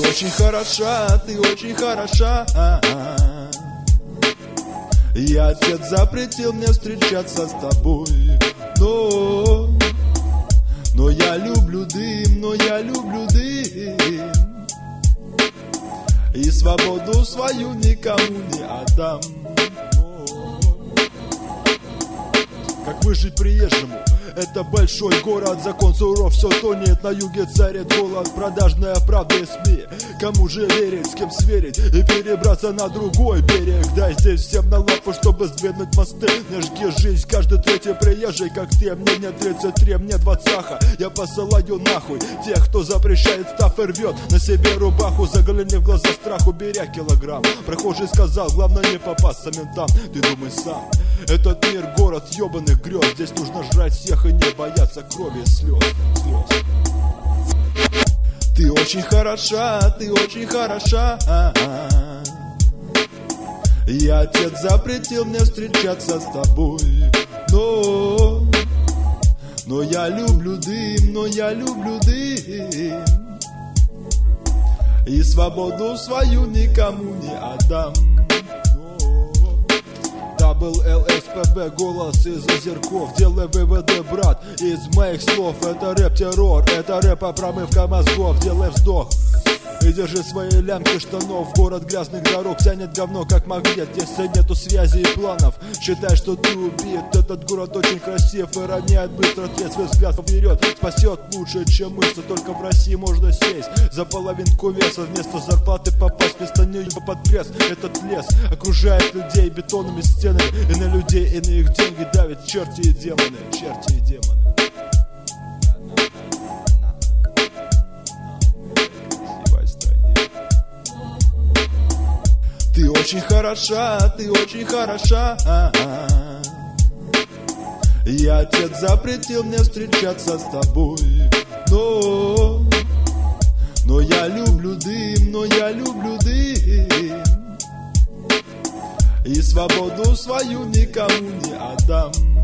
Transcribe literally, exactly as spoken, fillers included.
очень хороша, ты очень хороша. И отец запретил мне встречаться с тобой. Но, но я люблю дым, но я люблю дым. И свободу свою никому не отдам. Как выжить приезжему? Это большой город, закон суров, все тонет. На юге царит голод, продажная правда и СМИ. Кому же верить, с кем сверить и перебраться на другой берег? Дай здесь всем на лапу, чтобы сдвинуть мосты. Не жги жизнь, каждый третий приезжий, как ты. Мне не тридцать три, мне двадцаха. Я посылаю нахуй тех, кто запрещает став и рвет на себе рубаху. Загляни в глаза страху, беря килограмм. Прохожий сказал, главное не попасться ментам. Ты думай сам, этот мир город ебаных грез. Здесь нужно жрать всех и не бояться крови и слез, слез. Ты очень хороша, ты очень хороша. И отец запретил мне встречаться с тобой. Но, но я люблю дым, но я люблю дым. И свободу свою никому не отдам. Был эл эс пэ бэ, голос из озерков. Делай выводы, брат, из моих слов. Это рэп-террор, это рэп-промывка мозгов. Делай вздох и держи свои лямки штанов. Город грязных дорог тянет говно как магнит. Если нету связи и планов, считай, что ты убит. Этот город очень красив и роняет быстро трезвый взгляд вперед. Спасет лучше, чем мысли. Только в России можно сесть за половинку веса. Вместо зарплаты попасть вместо нее под пресс. Этот лес окружает людей бетонными стенами. И на людей, и на их деньги давят черти и демоны. Черти и демоны. Ты очень хороша, ты очень хороша. И отец запретил мне встречаться с тобой. Но, но я люблю дым, но я люблю дым. И свободу свою никому не отдам.